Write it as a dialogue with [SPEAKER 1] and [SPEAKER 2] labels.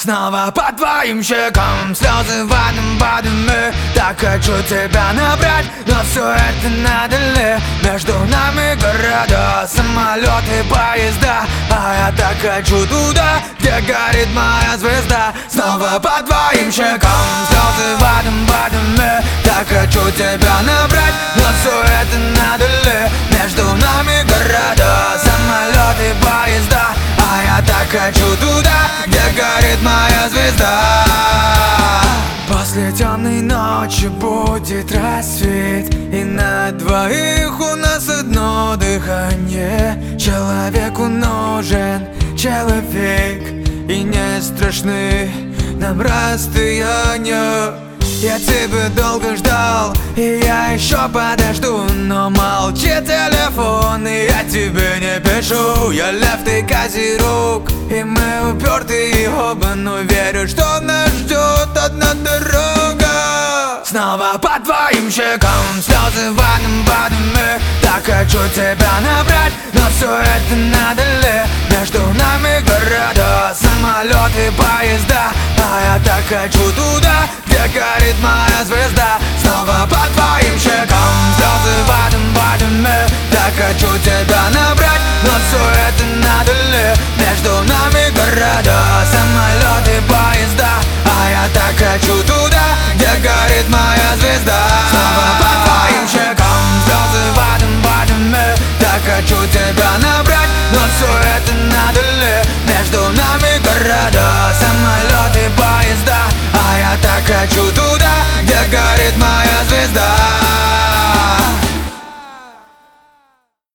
[SPEAKER 1] Снова по твоим щекам слезы в одном подуме. Так хочу тебя набрать, но все это надо ли? Между нами города, самолеты, поезда. А я так хочу туда, где горит моя звезда. Снова по твоим щекам слезы в одном подуме. Так хочу тебя набрать, но все это надо ли? Между нами города, самолеты, поезда. А я так хочу туда, где горит моя звезда. После темной ночи будет рассвет, и на двоих у нас одно дыхание. Человеку нужен человек, и не страшны нам расстояния. Я тебя долго ждал, и я еще подожду. Но молчи телефон, и я тебе не пишу. Я лев, ты козерог, и мы упертые оба. Но верю, что нас ждет одна дорога. Снова по твоим щекам слезы в одном подуме. Так хочу тебя набрать, но все это надо ли? Между нами города, самолеты, поезда. А я так хочу туда, где горит моя звезда. Снова по твоим щекам слезы в одном подуме. Так хочу тебя набрать, но все это надо ли? Между нами города, самолеты, поезда. А я так хочу туда, где горит моя звезда. Снова по твоим щекам слезы в одном подуме. Так хочу тебя набрать, но все это